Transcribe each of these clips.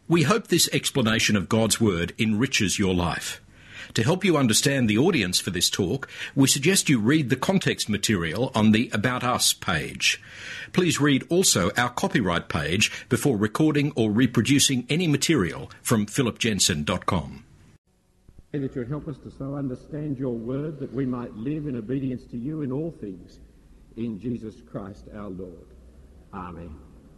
We hope this explanation of God's Word enriches your life. To help you understand the audience for this talk, we suggest you read the context material on the About Us page. Please read also our copyright page before recording or reproducing any material from philipjensen.com. That you would help us to so understand your word that we might live in obedience to you in all things. In Jesus Christ our Lord. Amen.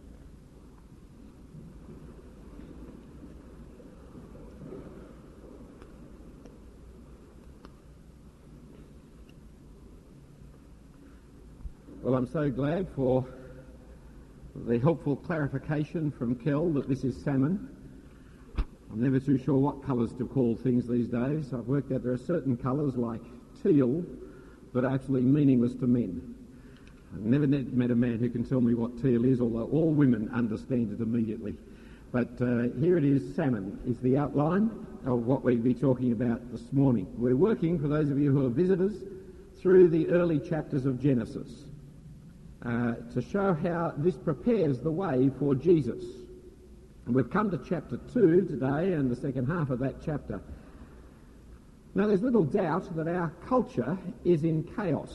Well, I'm so glad for the helpful clarification from Kel that this is salmon. I'm never too sure what colours to call things these days. I've worked out there are certain colours like teal that are actually meaningless to men. I've never met a man who can tell me what teal is, although all women understand it immediately. But here it is, salmon is the outline of what we'll be talking about this morning. We're working, for those of you who are visitors, through the early chapters of Genesis. To show how this prepares the way for Jesus. And we've come to chapter 2 today and the second half of that chapter. Now there's little doubt that our culture is in chaos.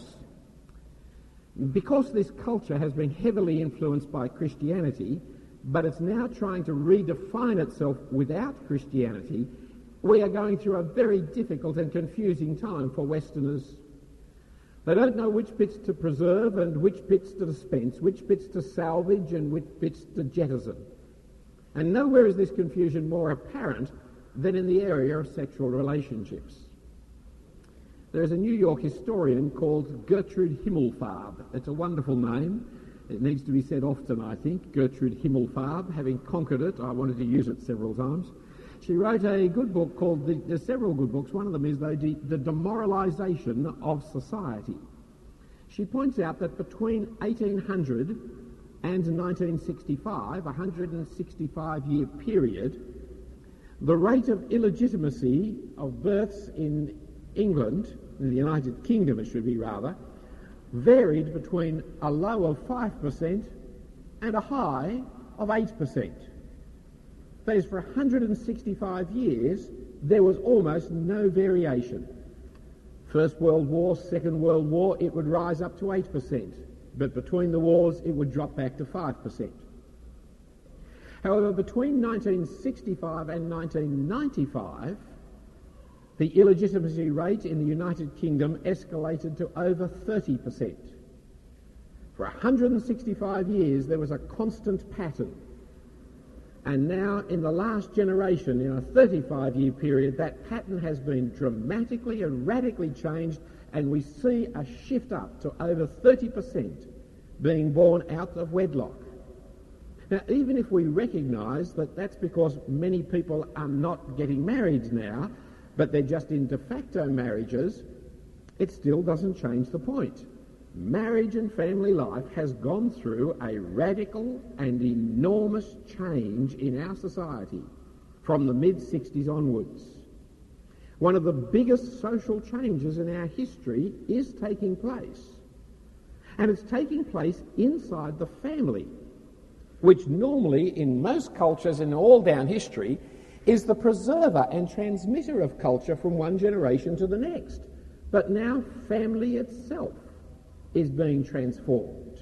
Because this culture has been heavily influenced by Christianity, but it's now trying to redefine itself without Christianity, we are going through a very difficult and confusing time for Westerners. They don't know which bits to preserve and which bits to dispense, which bits to salvage and which bits to jettison. And nowhere is this confusion more apparent than in the area of sexual relationships. There is a New York historian called Gertrude Himmelfarb. It's a wonderful name. It needs to be said often, I think. Gertrude Himmelfarb. Having conquered it, I wanted to use it several times. She wrote a good book called, there's several good books, one of them is, though, The Demoralisation of Society. She points out that between 1800 and 1965, a 165-year period, the rate of illegitimacy of births in England, in the United Kingdom it should be rather, varied between a low of 5% and a high of 8%. That is, for 165 years, there was almost no variation. First World War, Second World War, it would rise up to 8%, but between the wars, it would drop back to 5%. However, between 1965 and 1995, the illegitimacy rate in the United Kingdom escalated to over 30%. For 165 years, there was a constant pattern. And now, in the last generation, in a 35-year period, that pattern has been dramatically and radically changed, and we see a shift up to over 30% being born out of wedlock. Now, even if we recognise that that's because many people are not getting married now, but they're just in de facto marriages, it still doesn't change the point. Marriage and family life has gone through a radical and enormous change in our society from the mid-60s onwards. One of the biggest social changes in our history is taking place. And it's taking place inside the family, which normally in most cultures in all down history is the preserver and transmitter of culture from one generation to the next. But now family itself is being transformed.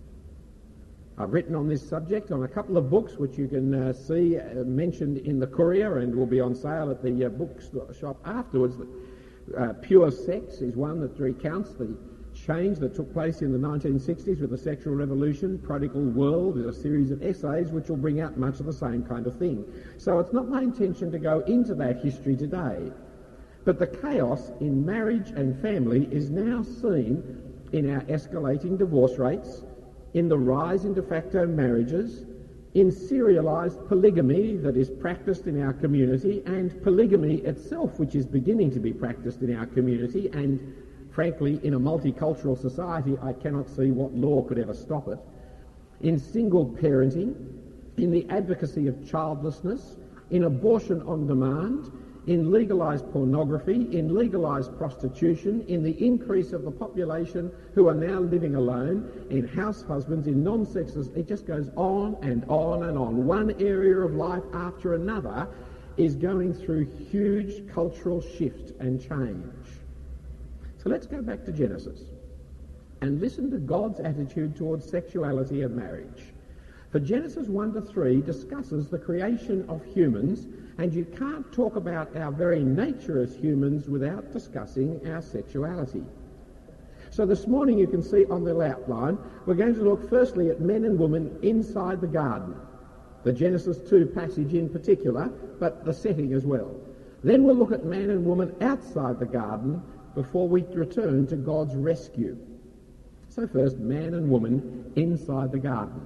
I've written on this subject on a couple of books which you can see mentioned in the Courier and will be on sale at the bookshop afterwards. Pure Sex is one that recounts the change that took place in the 1960s with the sexual revolution. Prodigal World is a series of essays which will bring out much of the same kind of thing. So it's not my intention to go into that history today, but the chaos in marriage and family is now seen in our escalating divorce rates, in the rise in de facto marriages, in serialised polygamy that is practised in our community, and polygamy itself, which is beginning to be practised in our community, and frankly, in a multicultural society, I cannot see what law could ever stop it, in single parenting, in the advocacy of childlessness, in abortion on demand, in legalised pornography, in legalised prostitution, in the increase of the population who are now living alone, in house husbands, in non-sexes. It just goes on and on and on. One area of life after another is going through huge cultural shift and change. So let's go back to Genesis and listen to God's attitude towards sexuality and marriage. For Genesis 1 to 3 discusses the creation of humans, and you can't talk about our very nature as humans without discussing our sexuality. So this morning you can see on the outline, we're going to look firstly at men and women inside the garden, the Genesis 2 passage in particular, but the setting as well. Then we'll look at man and woman outside the garden before we return to God's rescue. So first, man and woman inside the garden.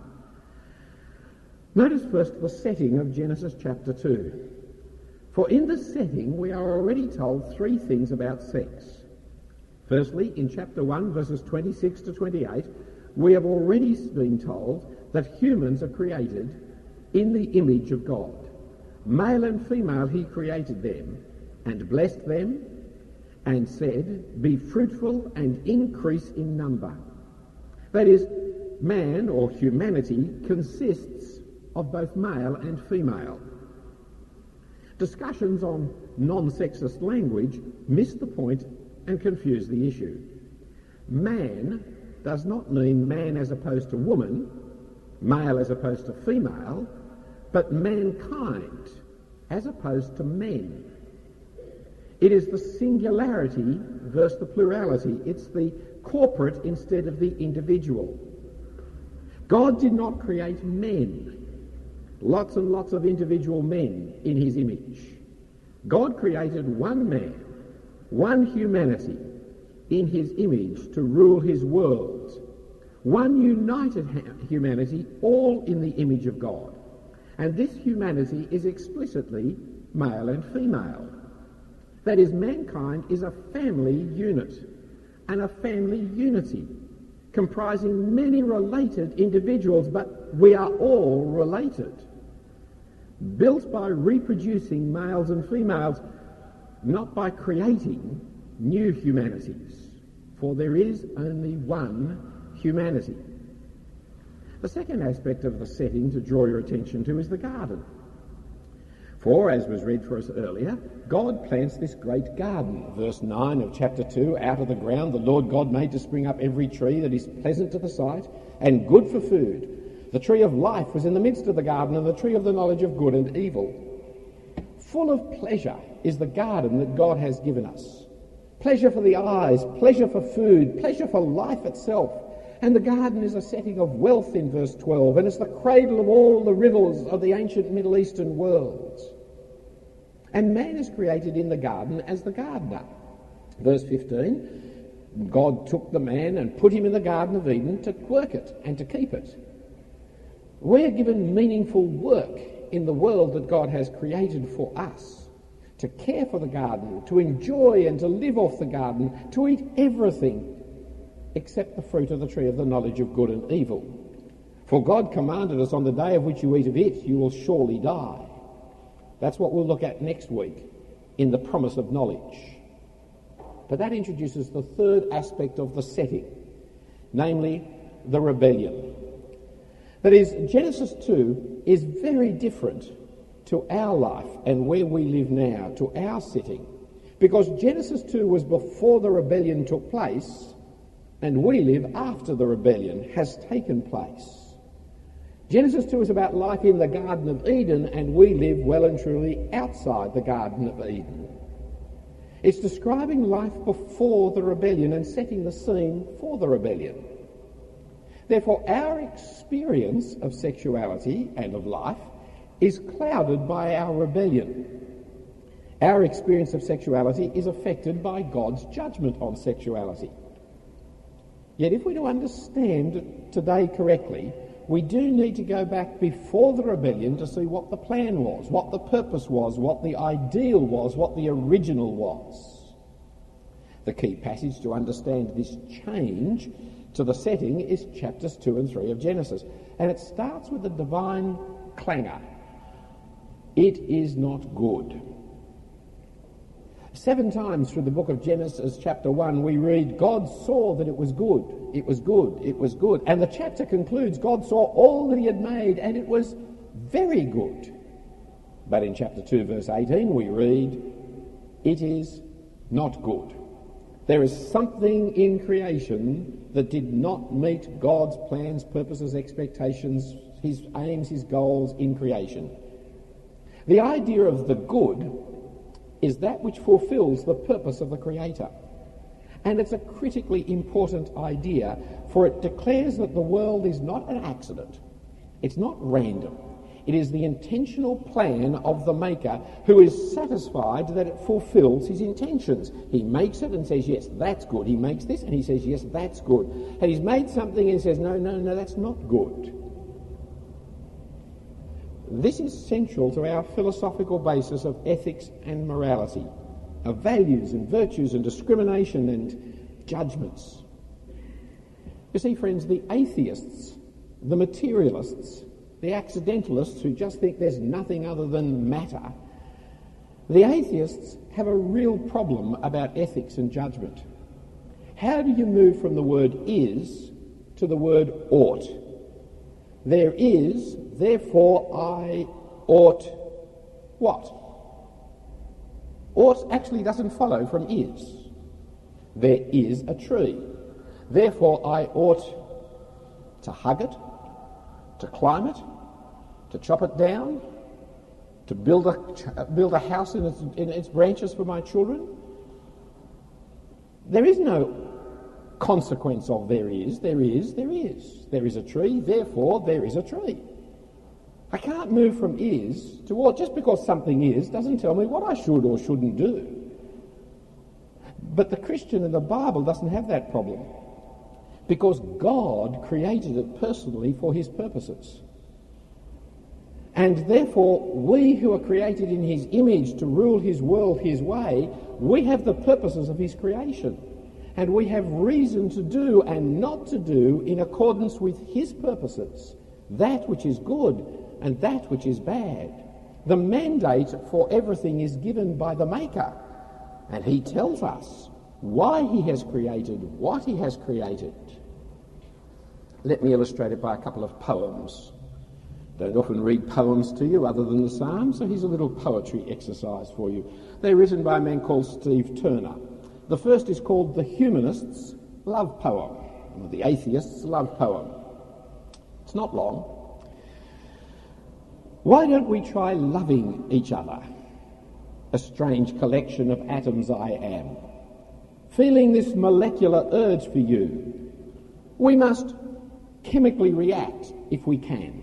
Notice first the setting of Genesis chapter 2. For in this setting we are already told three things about sex. Firstly, in chapter 1, verses 26 to 28, we have already been told that humans are created in the image of God. Male and female he created them, and blessed them, and said, "Be fruitful and increase in number." That is, man or humanity consists of both male and female. Discussions on non-sexist language miss the point and confuse the issue. Man does not mean man as opposed to woman, male as opposed to female, but mankind as opposed to men. It is the singularity versus the plurality. It's the corporate instead of the individual. God did not create men, lots and lots of individual men in his image. God created one man, one humanity in his image to rule his world. One united humanity, all in the image of God. And this humanity is explicitly male and female. That is, mankind is a family unit and a family unity, comprising many related individuals, but we are all related. Built by reproducing males and females, not by creating new humanities, for there is only one humanity. The second aspect of the setting to draw your attention to is the garden. For, as was read for us earlier, God plants this great garden. Verse 9 of chapter 2, out of the ground the Lord God made to spring up every tree that is pleasant to the sight and good for food. The tree of life was in the midst of the garden, and the tree of the knowledge of good and evil. Full of pleasure is the garden that God has given us. Pleasure for the eyes, pleasure for food, pleasure for life itself. And the garden is a setting of wealth in verse 12, and it's the cradle of all the rivers of the ancient Middle Eastern world. And man is created in the garden as the gardener. Verse 15, God took the man and put him in the Garden of Eden to work it and to keep it. We're given meaningful work in the world that God has created for us, to care for the garden, to enjoy and to live off the garden, to eat everything except the fruit of the tree of the knowledge of good and evil. For God commanded us, on the day of which you eat of it, you will surely die. That's what we'll look at next week in the promise of knowledge. But that introduces the third aspect of the setting, namely the rebellion. That is, Genesis 2 is very different to our life and where we live now, to our setting, because Genesis 2 was before the rebellion took place, and we live after the rebellion has taken place. Genesis 2 is about life in the Garden of Eden, and we live well and truly outside the Garden of Eden. It's describing life before the rebellion and setting the scene for the rebellion. Therefore, our experience of sexuality and of life is clouded by our rebellion. Our experience of sexuality is affected by God's judgment on sexuality. Yet if we're to understand today correctly, we do need to go back before the rebellion to see what the plan was, what the purpose was, what the ideal was, what the original was. The key passage to understand this change to the setting is chapters 2 and 3 of Genesis. And it starts with the divine clangor. It is not good. 7 times through the book of Genesis chapter 1 we read, God saw that it was good, it was good, it was good. And the chapter concludes, God saw all that he had made and it was very good. But in chapter 2 verse 18 we read, it is not good. There is something in creation that did not meet God's plans, purposes, expectations, his aims, his goals in creation. The idea of the good is that which fulfills the purpose of the Creator. And it's a critically important idea, for it declares that the world is not an accident. It's not random. It is the intentional plan of the Maker, who is satisfied that it fulfills his intentions. He makes it and says, yes, that's good. He makes this and he says, yes, that's good. And he's made something and says, no, that's not good. This is central to our philosophical basis of ethics and morality, of values and virtues and discrimination and judgments. You see, friends, the atheists, the materialists, the accidentalists who just think there's nothing other than matter, the atheists have a real problem about ethics and judgment. How do you move from the word is to the word ought? There is, therefore I ought what? Ought actually doesn't follow from is. There is a tree. Therefore I ought to hug it, to climb it, to chop it down, to build a house in its branches for my children. There is no consequence of there is. There is a tree, therefore there is a tree. I can't move from is to ought. Just because something is doesn't tell me what I should or shouldn't do. But the Christian in the Bible doesn't have that problem, because God created it personally for his purposes. And therefore, we who are created in his image to rule his world his way, we have the purposes of his creation. And we have reason to do and not to do in accordance with his purposes, that which is good and that which is bad. The mandate for everything is given by the Maker, and he tells us why he has created what he has created. Let me illustrate it by a couple of poems. Don't often read poems to you other than the Psalms, so here's a little poetry exercise for you. They're written by a man called Steve Turner. The first is called The Humanist's Love Poem, or The Atheist's Love Poem. It's not long. Why don't we try loving each other? A strange collection of atoms I am. Feeling this molecular urge for you. We must chemically react if we can.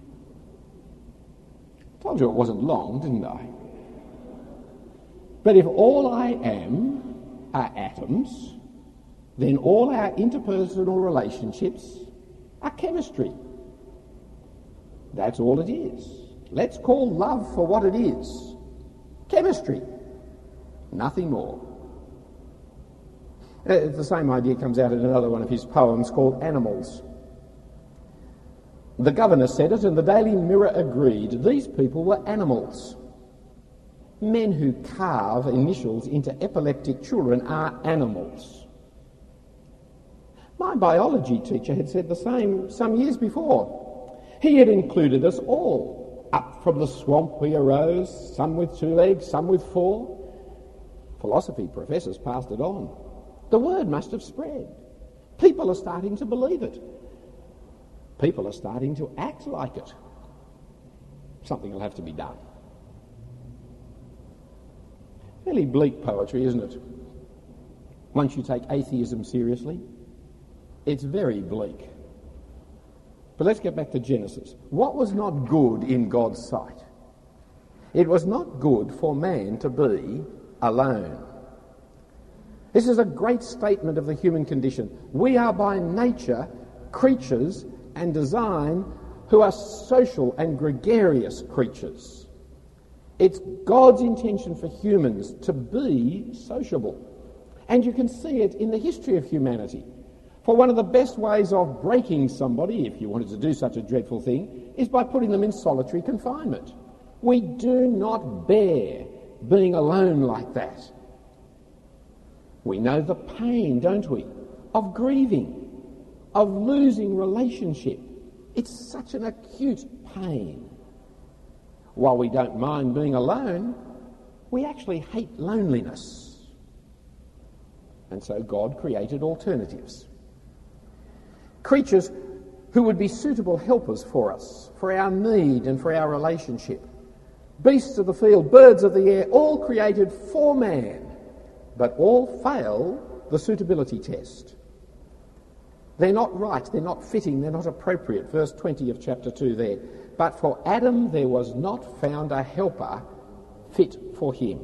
Told you it wasn't long, didn't I? But if all I am are atoms, then all our interpersonal relationships are chemistry. That's all it is. Let's call love for what it is. Chemistry. Nothing more. The same idea comes out in another one of his poems called Animals. The Governor said it and the Daily Mirror agreed. These people were animals. Men who carve initials into epileptic children are animals. My biology teacher had said the same some years before. He had included us all. Up from the swamp we arose, some with 2 legs, some with 4. Philosophy professors passed it on. The word must have spread. People are starting to believe it. People are starting to act like it. Something will have to be done. Fairly bleak poetry, isn't it? Once you take atheism seriously, it's very bleak. But let's get back to Genesis. What was not good in God's sight? It was not good for man to be alone. This is a great statement of the human condition. We are by nature creatures and design who are social and gregarious creatures. It's God's intention for humans to be sociable. And you can see it in the history of humanity. For one of the best ways of breaking somebody, if you wanted to do such a dreadful thing, is by putting them in solitary confinement. We do not bear being alone like that. We know the pain, don't we, of grieving, of losing relationship. It's such an acute pain. While we don't mind being alone, we actually hate loneliness. And so God created alternatives. Creatures who would be suitable helpers for us, for our need and for our relationship. Beasts of the field, birds of the air, all created for man, but all fail the suitability test. They're not right, they're not fitting, they're not appropriate. Verse 20 of chapter 2 there. But for Adam there was not found a helper fit for him.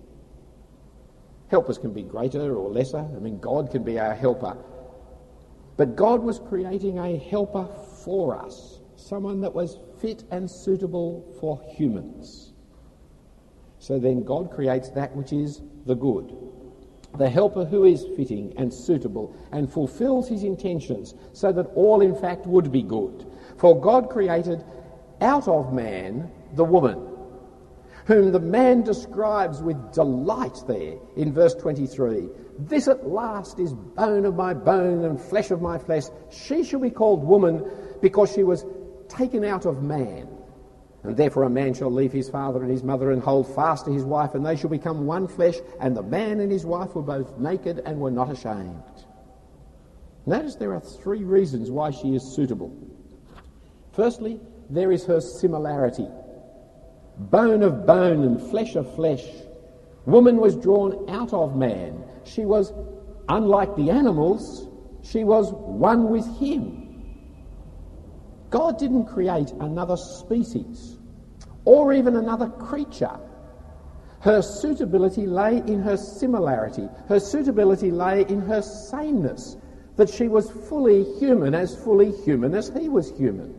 Helpers can be greater or lesser. I mean, God can be our helper. But God was creating a helper for us, someone that was fit and suitable for humans. So then God creates that which is the good, the helper who is fitting and suitable and fulfills his intentions so that all in fact would be good. For God created out of man the woman, whom the man describes with delight there in verse 23. This at last is bone of my bone and flesh of my flesh. She shall be called woman because she was taken out of man. And therefore a man shall leave his father and his mother and hold fast to his wife, and they shall become one flesh. And the man and his wife were both naked and were not ashamed. Notice there are three reasons why she is suitable. Firstly, there is her similarity. Bone of bone and flesh of flesh. Woman was drawn out of man. She was, unlike the animals, she was one with him. God didn't create another species or even another creature. Her suitability lay in her similarity. Her suitability lay in her sameness, that she was fully human as he was human.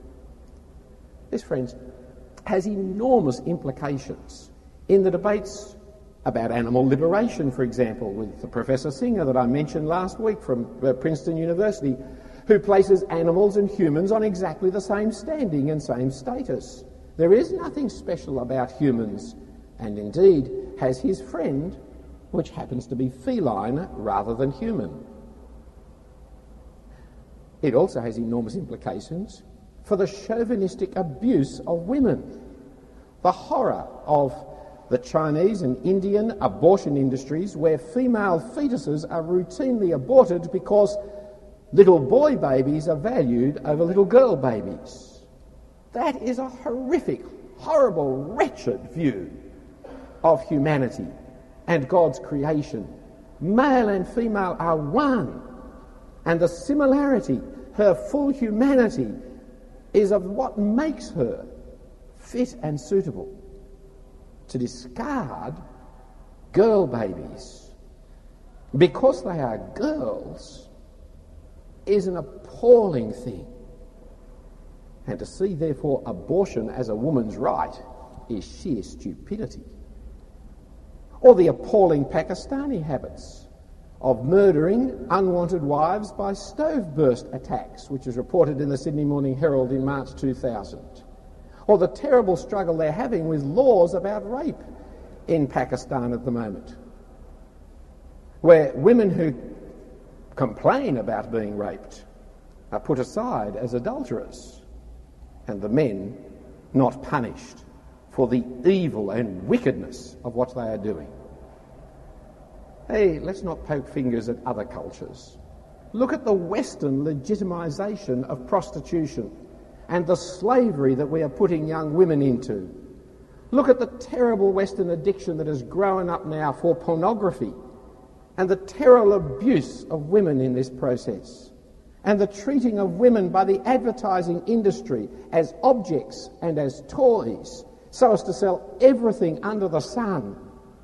This, friends, has enormous implications in the debates about animal liberation, for example, with Professor Singer that I mentioned last week from Princeton University, who places animals and humans on exactly the same standing and same status. There is nothing special about humans, and indeed has his friend, which happens to be feline rather than human. It also has enormous implications for the chauvinistic abuse of women, the horror of the Chinese and Indian abortion industries where female fetuses are routinely aborted because little boy babies are valued over little girl babies. That is a horrific, horrible, wretched view of humanity and God's creation. Male and female are one, and the similarity, her full humanity, is of what makes her fit and suitable. To discard girl babies because they are girls is an appalling thing. And to see, therefore, abortion as a woman's right is sheer stupidity. Or the appalling Pakistani habits of murdering unwanted wives by stove burst attacks, which is reported in the Sydney Morning Herald in March 2000. Or the terrible struggle they're having with laws about rape in Pakistan at the moment, where women who complain about being raped are put aside as adulterers, and the men not punished for the evil and wickedness of what they are doing. Hey, let's not poke fingers at other cultures. Look at the Western legitimisation of prostitution and the slavery that we are putting young women into. Look at the terrible Western addiction that has grown up now for pornography and the terrible abuse of women in this process and the treating of women by the advertising industry as objects and as toys so as to sell everything under the sun.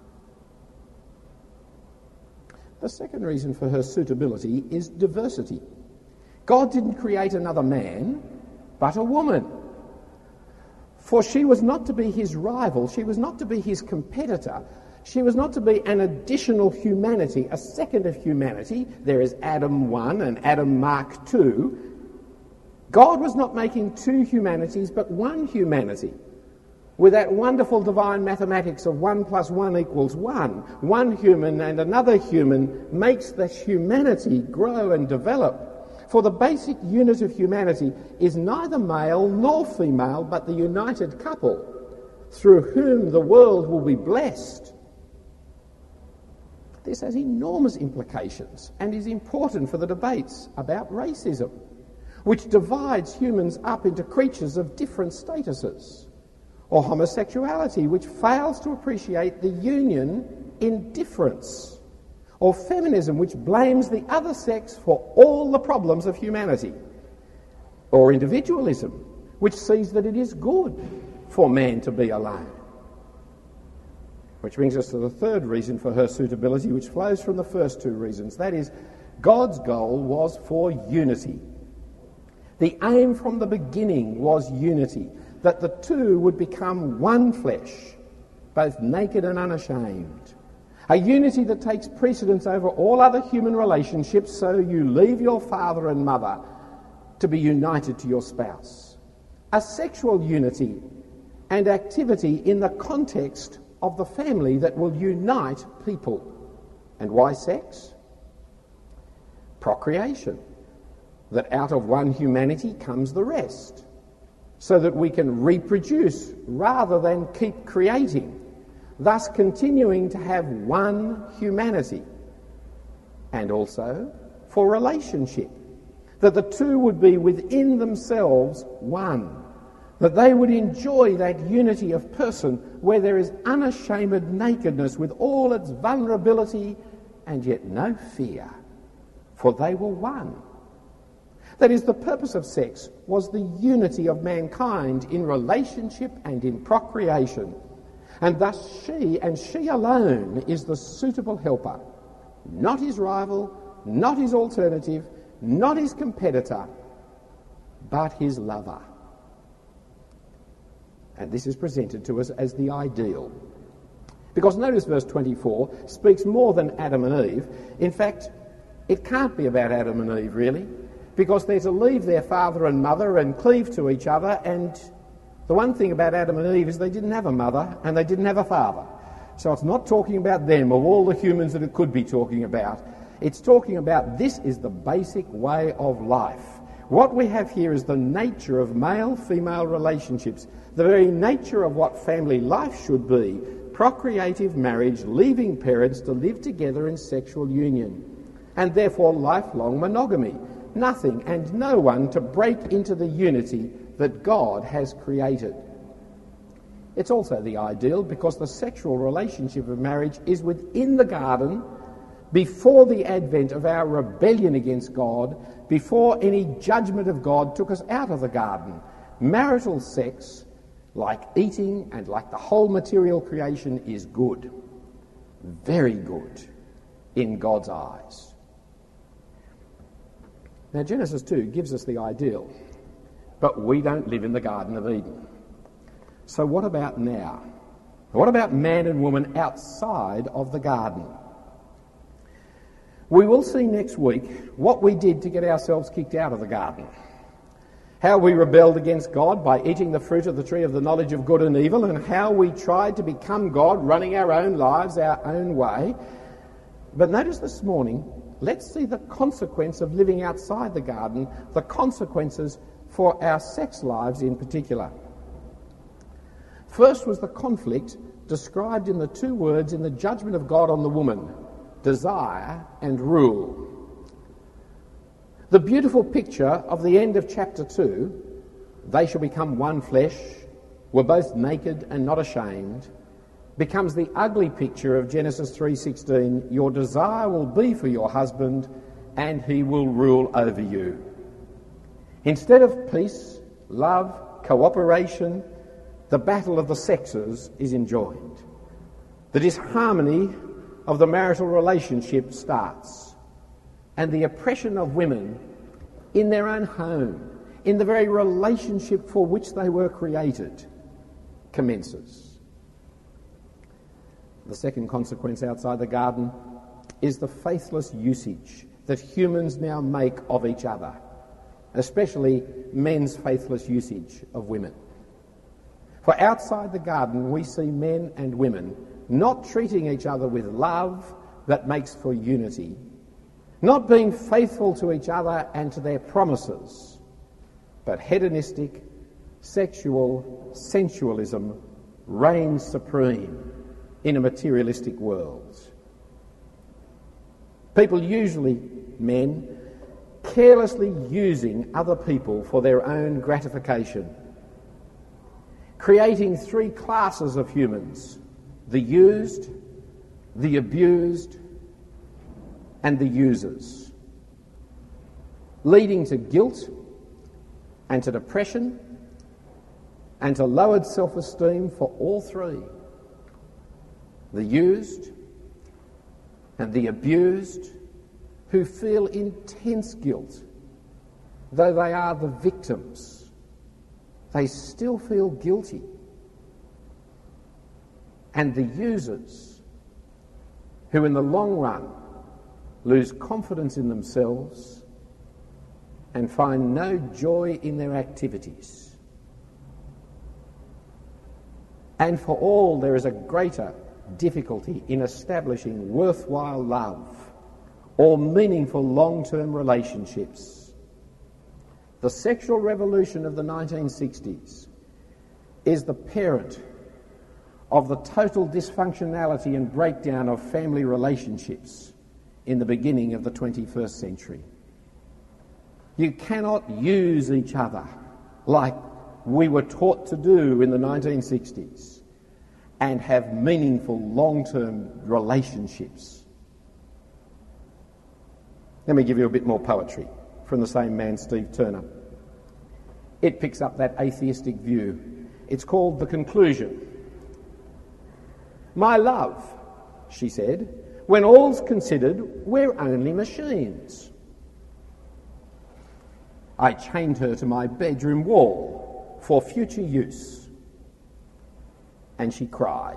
The second reason for her suitability is diversity. God didn't create another man, but a woman. For she was not to be his rival, she was not to be his competitor, she was not to be an additional humanity, a second of humanity. There is Adam 1 and Adam Mark 2. God was not making two humanities, but one humanity. with that wonderful divine mathematics of 1 + 1 = 1. One human and another human makes the humanity grow and develop. For the basic unit of humanity is neither male nor female, but the united couple, through whom the world will be blessed. This has enormous implications and is important for the debates about racism, which divides humans up into creatures of different statuses, or homosexuality, which fails to appreciate the union in difference, or feminism, which blames the other sex for all the problems of humanity, or individualism, which sees that it is good for man to be alone. Which brings us to the third reason for her suitability, which flows from the first two reasons. That is, God's goal was for unity. The aim from the beginning was unity, that the two would become one flesh, both naked and unashamed. A unity that takes precedence over all other human relationships, so you leave your father and mother to be united to your spouse. A sexual unity and activity in the context of the family that will unite people. And why sex? Procreation. That out of one humanity comes the rest, so that we can reproduce rather than keep creating, thus continuing to have one humanity. And also for relationship, that the two would be within themselves one, that they would enjoy that unity of person where there is unashamed nakedness with all its vulnerability and yet no fear, for they were one. That is, the purpose of sex was the unity of mankind in relationship and in procreation, and thus she, and she alone, is the suitable helper, not his rival, not his alternative, not his competitor, but his lover. And this is presented to us as the ideal. Because notice verse 24 speaks more than Adam and Eve. In fact, it can't be about Adam and Eve, really, because they're to leave their father and mother and cleave to each other, and the one thing about Adam and Eve is they didn't have a mother and they didn't have a father. So it's not talking about them, of all the humans that it could be talking about. It's talking about this is the basic way of life. What we have here is the nature of male-female relationships, the very nature of what family life should be, procreative marriage, leaving parents to live together in sexual union, and therefore lifelong monogamy. Nothing and no one to break into the unity that God has created. It's also the ideal because the sexual relationship of marriage is within the garden, before the advent of our rebellion against God, before any judgment of God took us out of the garden. Marital sex, like eating and like the whole material creation, is good, very good in God's eyes. Now, Genesis 2 gives us the ideal, but we don't live in the Garden of Eden. So what about now? What about man and woman outside of the garden? We will see next week what we did to get ourselves kicked out of the garden. How we rebelled against God by eating the fruit of the tree of the knowledge of good and evil, and how we tried to become God, running our own lives our own way. But notice this morning, let's see the consequence of living outside the garden, the consequences for our sex lives in particular. First was the conflict described in the two words in the judgment of God on the woman: desire and rule. The beautiful picture of the end of chapter 2, they shall become one flesh, were both naked and not ashamed, becomes the ugly picture of Genesis 3:16, your desire will be for your husband and he will rule over you. Instead of peace, love, cooperation, the battle of the sexes is enjoined. The disharmony of the marital relationship starts, and the oppression of women in their own home, in the very relationship for which they were created, commences. The second consequence outside the garden is the faithless usage that humans now make of each other, especially men's faithless usage of women. For outside the garden we see men and women not treating each other with love that makes for unity, not being faithful to each other and to their promises, but hedonistic, sexual sensualism reigns supreme in a materialistic world. People, usually men, carelessly using other people for their own gratification, creating three classes of humans: the used, the abused, and the users, leading to guilt and to depression and to lowered self-esteem for all three: the used and the abused, who feel intense guilt. Though they are the victims, they still feel guilty. And the users, who in the long run lose confidence in themselves and find no joy in their activities. And for all, there is a greater difficulty in establishing worthwhile love or meaningful long-term relationships. The sexual revolution of the 1960s is the parent of the total dysfunctionality and breakdown of family relationships in the beginning of the 21st century. You cannot use each other like we were taught to do in the 1960s and have meaningful long-term relationships. Let me give you a bit more poetry from the same man, Steve Turner. It picks up that atheistic view. It's called The Conclusion. "My love," she said, "when all's considered, we're only machines." I chained her to my bedroom wall for future use, and she cried.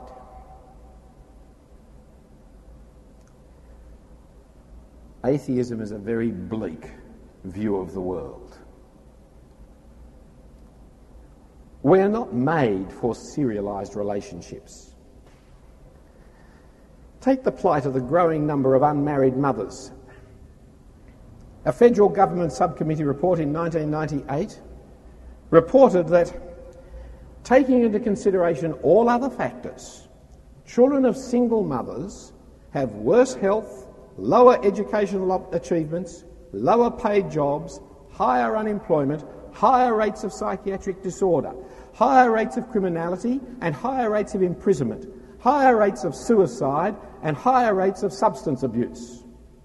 Atheism is a very bleak view of the world. We are not made for serialised relationships. Take the plight of the growing number of unmarried mothers. A federal government subcommittee report in 1998 reported that, taking into consideration all other factors, children of single mothers have worse health, lower educational achievements, lower paid jobs, higher unemployment, higher rates of psychiatric disorder, higher rates of criminality and higher rates of imprisonment, higher rates of suicide and higher rates of substance abuse.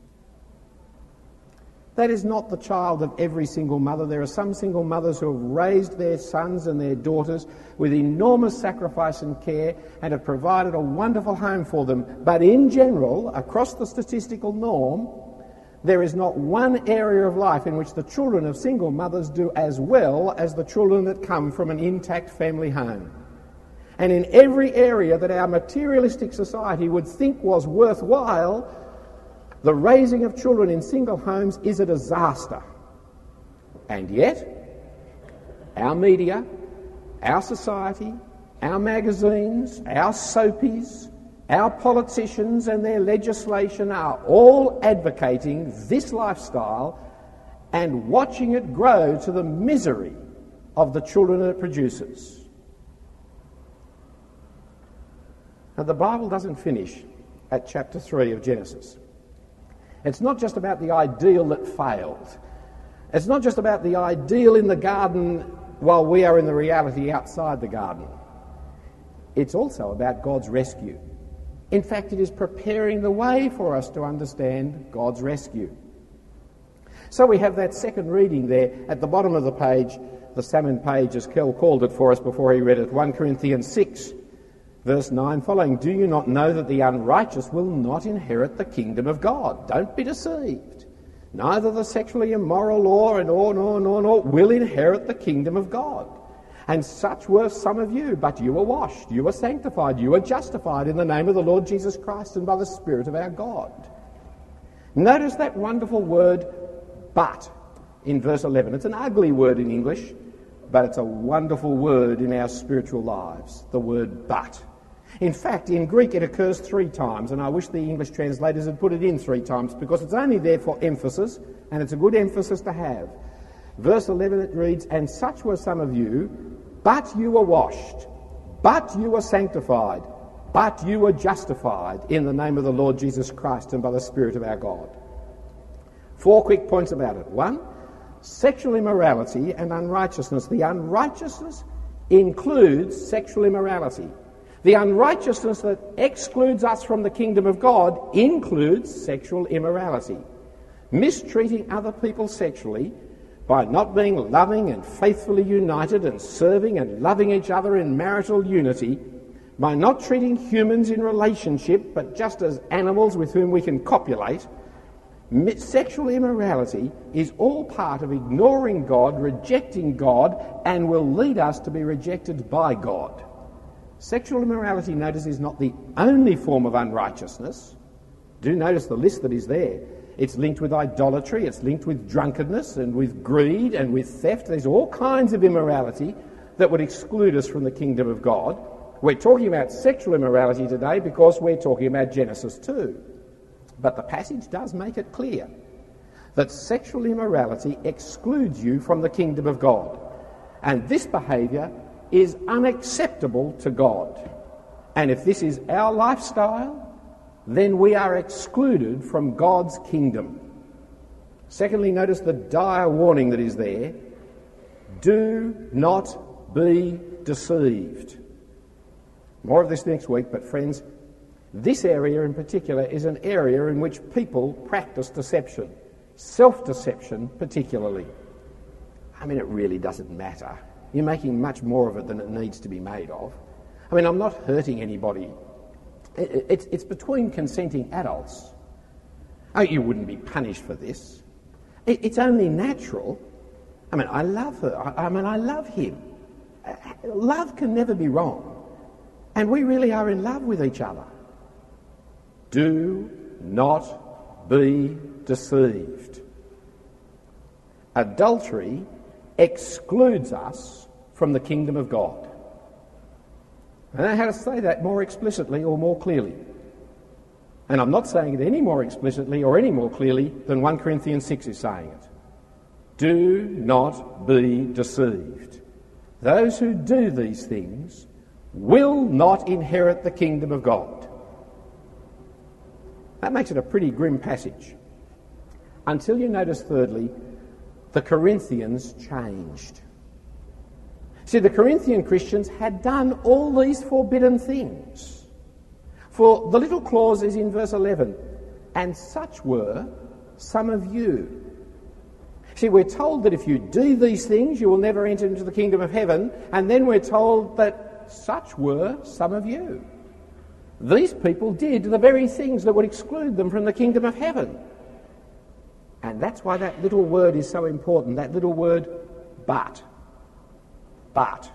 That is not the child of every single mother. There are some single mothers who have raised their sons and their daughters with enormous sacrifice and care and have provided a wonderful home for them. But in general, across the statistical norm, there is not one area of life in which the children of single mothers do as well as the children that come from an intact family home. And in every area that our materialistic society would think was worthwhile, the raising of children in single homes is a disaster. And yet, our media, our society, our magazines, our soapies, our politicians and their legislation are all advocating this lifestyle and watching it grow to the misery of the children it produces. Now, the Bible doesn't finish at chapter 3 of Genesis. It's not just about the ideal that failed. It's not just about the ideal in the garden while we are in the reality outside the garden. It's also about God's rescue. In fact, it is preparing the way for us to understand God's rescue. So we have that second reading there at the bottom of the page, the salmon page as Kel called it for us before he read it, 1 Corinthians 6. Verse 9 following, "Do you not know that the unrighteous will not inherit the kingdom of God? Don't be deceived. Neither the sexually immoral or will inherit the kingdom of God. And such were some of you, but you were washed, you were sanctified, you were justified in the name of the Lord Jesus Christ and by the Spirit of our God." Notice that wonderful word, but, in verse 11. It's an ugly word in English. but it's a wonderful word in our spiritual lives, the word but. In fact, in Greek it occurs 3 times, and I wish the English translators had put it in 3 times because it's only there for emphasis, and it's a good emphasis to have. Verse 11 it reads, "And such were some of you, but you were washed, but you were sanctified, but you were justified in the name of the Lord Jesus Christ and by the Spirit of our God." 4 quick points about it. 1, sexual immorality and unrighteousness. The unrighteousness includes sexual immorality. The unrighteousness that excludes us from the kingdom of God includes sexual immorality. Mistreating other people sexually by not being loving and faithfully united and serving and loving each other in marital unity, by not treating humans in relationship but just as animals with whom we can copulate. Sexual immorality is all part of ignoring God, rejecting God, and will lead us to be rejected by God. Sexual immorality, notice, is not the only form of unrighteousness. Do notice the list that is there. It's linked with idolatry, it's linked with drunkenness and with greed and with theft. There's all kinds of immorality that would exclude us from the kingdom of God. We're talking about sexual immorality today because we're talking about Genesis 2. But the passage does make it clear that sexual immorality excludes you from the kingdom of God. And this behaviour is unacceptable to God. And if this is our lifestyle, then we are excluded from God's kingdom. Secondly, notice the dire warning that is there. Do not be deceived. More of this next week, but friends, this area in particular is an area in which people practice deception, self-deception particularly. I mean, it really doesn't matter. You're making much more of it than it needs to be made of. I mean, I'm not hurting anybody. It's between consenting adults. Oh, you wouldn't be punished for this. It's only natural. I mean, I love her. I love him. Love can never be wrong. And we really are in love with each other. Do not be deceived. Adultery excludes us from the kingdom of God. I don't know how to say that more explicitly or more clearly. And I'm not saying it any more explicitly or any more clearly than 1 Corinthians 6 is saying it. Do not be deceived. Those who do these things will not inherit the kingdom of God. That makes it a pretty grim passage. Until you notice, thirdly, the Corinthians changed. See, the Corinthian Christians had done all these forbidden things. For the little clause is in verse 11, and such were some of you. See, we're told that if you do these things, you will never enter into the kingdom of heaven, and then we're told that such were some of you. These people did the very things that would exclude them from the kingdom of heaven. And that's why that little word is so important, that little word, but. But.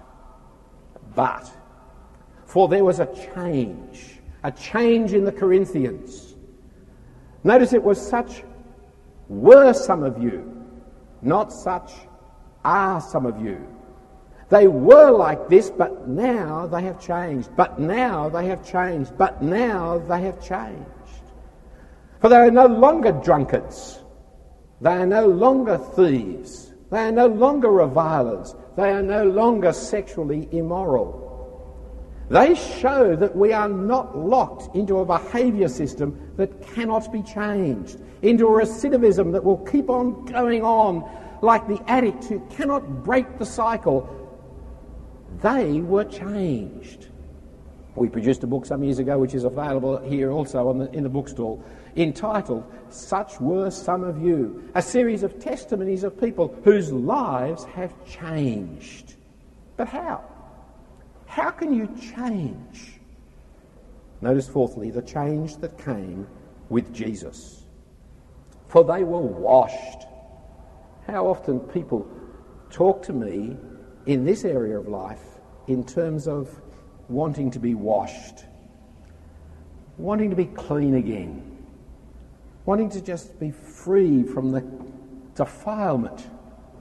For there was a change in the Corinthians. Notice it was such were some of you, not such are some of you. They were like this, but now they have changed. But now they have changed. But now they have changed. For they are no longer drunkards. They are no longer thieves. They are no longer revilers. They are no longer sexually immoral. They show that we are not locked into a behaviour system that cannot be changed, into a recidivism that will keep on going on like the addict who cannot break the cycle. They were changed. We produced a book some years ago which is available here also in the bookstall, entitled Such Were Some of You, a series of testimonies of people whose lives have changed. But how? How can you change? Notice fourthly, the change that came with Jesus. For they were washed. How often people talk to me in this area of life in terms of wanting to be washed, wanting to be clean again, wanting to just be free from the defilement.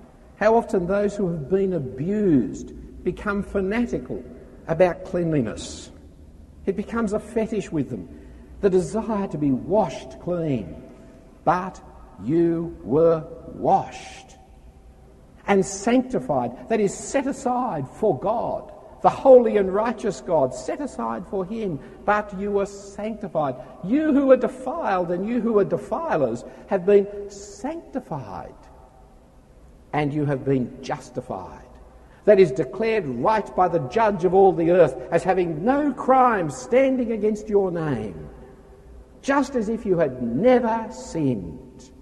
How often those who have been abused become fanatical about cleanliness. It becomes a fetish with them, the desire to be washed clean. But you were washed and sanctified, that is, set aside for God, the holy and righteous God, set aside for him, but you were sanctified. You who are defiled and you who are defilers have been sanctified, and you have been justified. That is, declared right by the judge of all the earth as having no crime standing against your name, just as if you had never sinned.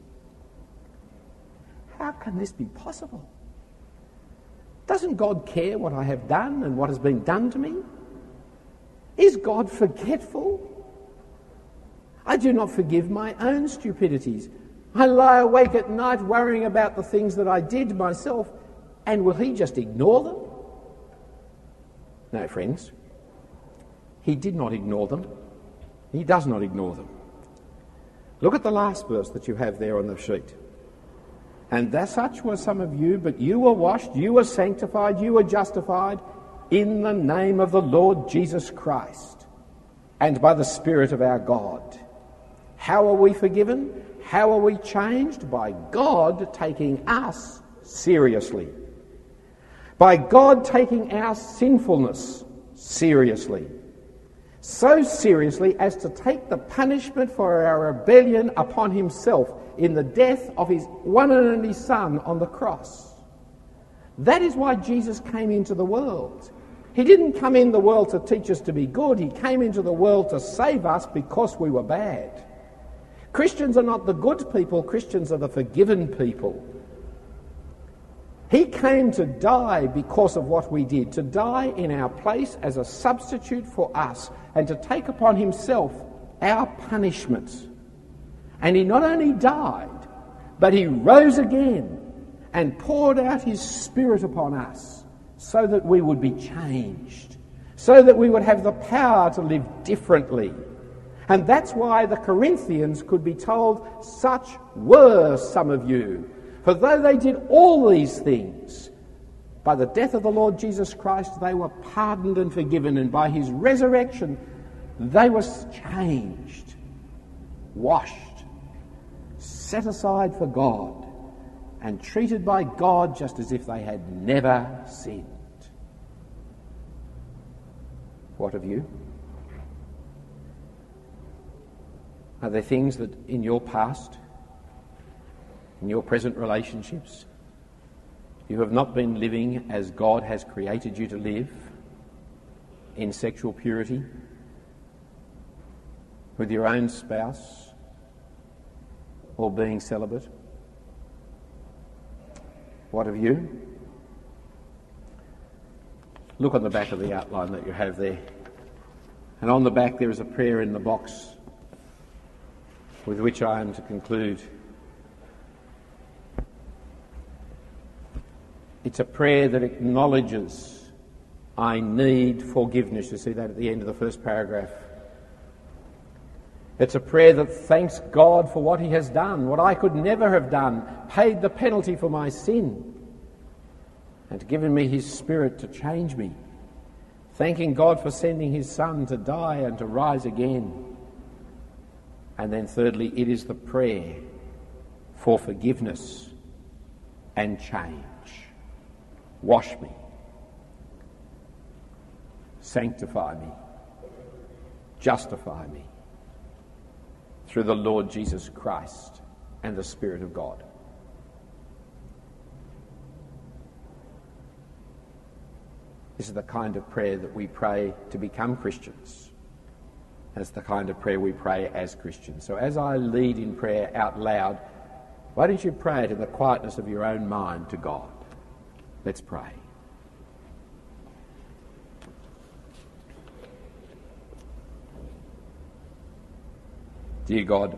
How can this be possible? Doesn't God care what I have done and what has been done to me? Is God forgetful? I do not forgive my own stupidities. I lie awake at night worrying about the things that I did myself, and will he just ignore them? No, friends. He did not ignore them. He does not ignore them. Look at the last verse that you have there on the sheet. And that such were some of you, but you were washed, you were sanctified, you were justified in the name of the Lord Jesus Christ and by the Spirit of our God. How are we forgiven? How are we changed? By God taking us seriously. By God taking our sinfulness seriously. So seriously as to take the punishment for our rebellion upon himself in the death of his one and only Son on the cross. That is why Jesus came into the world. He didn't come in the world to teach us to be good. He came into the world to save us because we were bad. Christians are not the good people. Christians are the forgiven people. He came to die because of what we did, to die in our place as a substitute for us, and to take upon himself our punishment. And he not only died, but he rose again and poured out his Spirit upon us so that we would be changed, so that we would have the power to live differently. And that's why the Corinthians could be told, such were some of you. For though they did all these things, by the death of the Lord Jesus Christ they were pardoned and forgiven, and by his resurrection they were changed, washed, set aside for God, and treated by God just as if they had never sinned. What of you? Are there things that in your past, in your present relationships, you have not been living as God has created you to live, in sexual purity, with your own spouse, or being celibate? What of you? Look on the back of the outline that you have there. And on the back there is a prayer in the box with which I am to conclude. It's a prayer that acknowledges I need forgiveness. You see that at the end of the first paragraph. It's a prayer that thanks God for what he has done, what I could never have done, paid the penalty for my sin, and given me his Spirit to change me. Thanking God for sending his Son to die and to rise again. And then thirdly, it is the prayer for forgiveness and change. Wash me, sanctify me, justify me through the Lord Jesus Christ and the Spirit of God. This is the kind of prayer that we pray to become Christians. That's the kind of prayer we pray as Christians. So as I lead in prayer out loud, why don't you pray it in the quietness of your own mind to God? Let's pray. Dear God,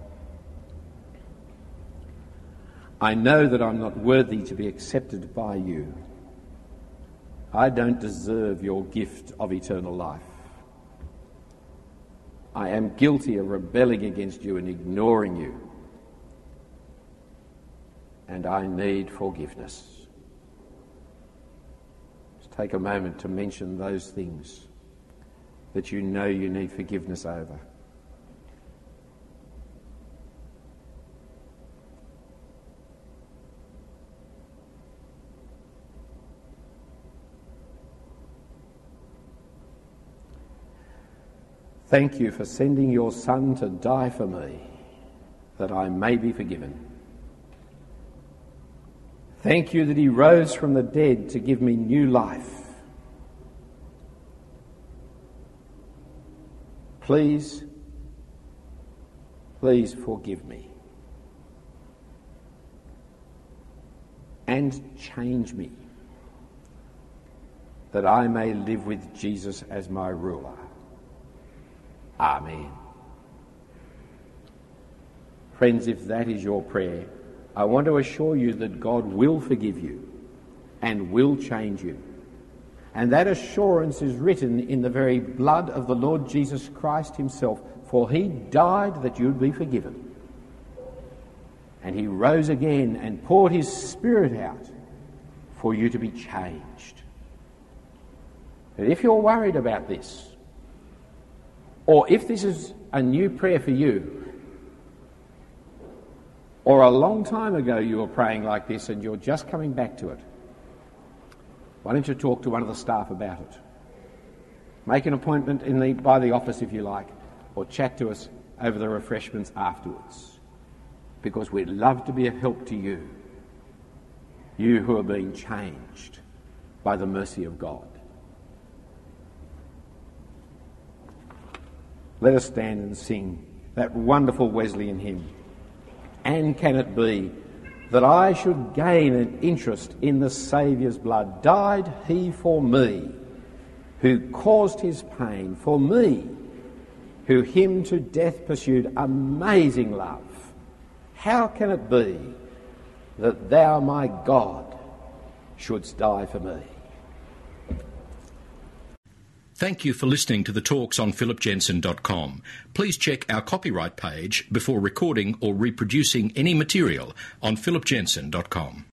I know that I'm not worthy to be accepted by you. I don't deserve your gift of eternal life. I am guilty of rebelling against you and ignoring you. And I need forgiveness. take a moment to mention those things that you know you need forgiveness over. Thank you for sending your Son to die for me, that I may be forgiven. Thank you that he rose from the dead to give me new life. Please forgive me and change me, that I may live with Jesus as my ruler. Amen. Friends, if that is your prayer, I want to assure you that God will forgive you and will change you. And that assurance is written in the very blood of the Lord Jesus Christ himself, for he died that you'd be forgiven. And he rose again and poured his Spirit out for you to be changed. But if you're worried about this, or if this is a new prayer for you, or a long time ago you were praying like this and you're just coming back to it, why don't you talk to one of the staff about it? Make an appointment by the office if you like, or chat to us over the refreshments afterwards, because we'd love to be of help to you, you who are being changed by the mercy of God. Let us stand and sing that wonderful Wesleyan hymn. And can it be that I should gain an interest in the Saviour's blood? Died he for me, who caused his pain, for me, who him to death pursued. Amazing love. How can it be that thou, my God, shouldst die for me? Thank you for listening to the talks on philipjensen.com. Please check our copyright page before recording or reproducing any material on philipjensen.com.